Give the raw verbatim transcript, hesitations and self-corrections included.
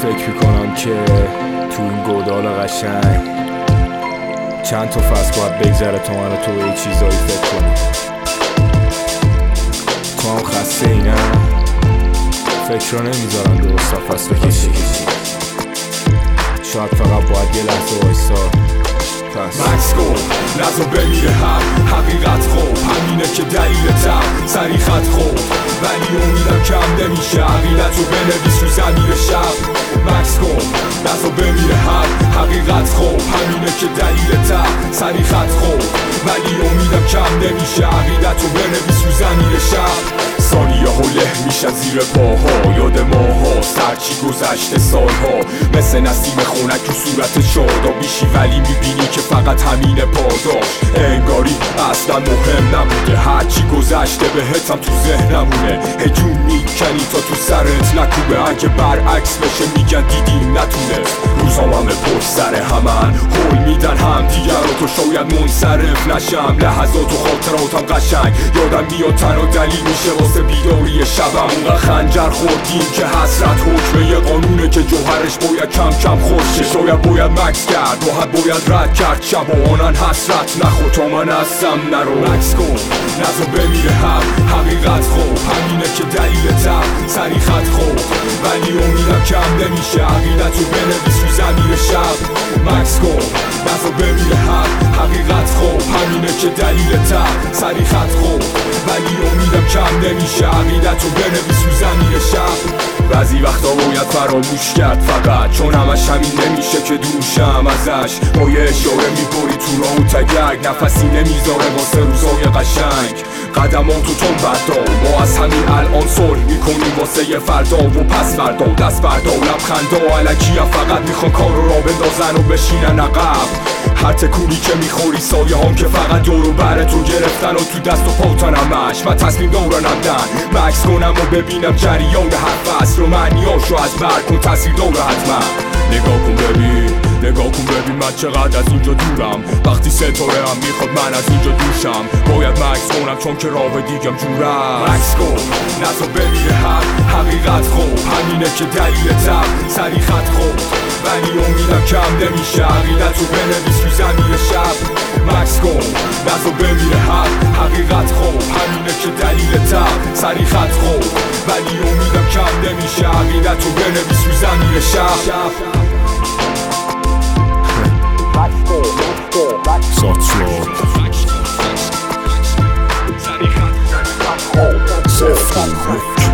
فکر میکنم که تو این گودال قشنگ چند تا فصل باید بگذره تا من تو به یه چیزایی فکر کنی. تو هم خسته ای نه؟ فکر رو نمیذارن درست تا فصل کشی کشی. شاید فقط باید یه لحظه وایسا. مکس کن نزا بمیره هم حقیقت خوب همینه که دلیل تر سری خط خوب ولی امیدم کم نمیشه عقیدت رو بنویس رو زمیر شب. مکس کن نزا بمیره هم حقیقت خوب همینه که دلیل تر سری خط خوب ولی امیدم کم نمیشه عقیدت رو بنویس رو زمیر شب. ثانیه ها له میشه زیر پاها یاد ماها سرچی گذشته سالها مثل نسیم خونک تو صورت شادا بیشی ولی میبینی که فقط همینه پاداش. انگاری اصلا مهم نبوده هرچی گذشته بهتم تو ذهنمونه هجوم میکنی تا تو سرت نکوبه اگه برعکس بشه میگن دیدی نتونه. روزام همه پشت سر همن هول میدن هم دیگر رو تو شاید منصرف نشم لحظات و خاطراتم قشنگ یادم میاد تنها دلیل میشه واسه بیداری شبم اونقدر خنجر خوردیم که حسرت حکمه یه قانونه که جوهرش باید کم کم خوشه. شاید باید مکس کرد راحت باید رد کرد شب آنن حسرت نخور تا من هستم نرو. مکس کن نزا بمیره هم حقیقت خوب همینه که دلیل تر سری خط خوب ولی امیدم کم نمیشه عقیدت رو بنویس رو زمیر شب. مکس کن نزا بمیره هم حقیقت خوب همینه که دلیل تر سری خط خوب ولی امیدم کم نمیشه عقیدت رو بنویس رو زمیر شب. بعضی وقتا باید فراموش کرد فقط چون همش همین نمیشه که دوشم ازش با یه اشاره میبری تو راه و تگرگ نفسی نمیذاره واسه روزای قشنگ. قدماتو تون بردا ما از همین الان صلح میکنیم واسه یه فردا و پس فردا دست بردا و لبخندا علکی فقط میخوان کار رو را بندازن و بشینن عقب. هر تکونی که میخوری سایه هم که فقط دور و برتو گرفتن و تو دست و پاتن همش من تصمیم دارنم دن مکس کنم و ببینم جریان هر فصل رو معنیاشو از بر کن تاثیر داره حتما. نگاه کن ببین نگاه کن ببین من چقدر از اینجا دورم وقتی ستاره هم میخواد من از اینجا دوشم باید مکس کنم چون که راه دیگم جورم. مکس کن نزا بمیره هم حقیقت خوب همینه که دلیل تر سری خط خوب ولی امیدم کم نمیشه عقیدت رو بنویس رو زمیر شب. مکس کن نزا بمیره هم حقیقت خوب همینه که دلیل تر سری خط خوب ولی امیدم کم نمیشه عقیدت رو بنویس رو زمیر شب. ساتلو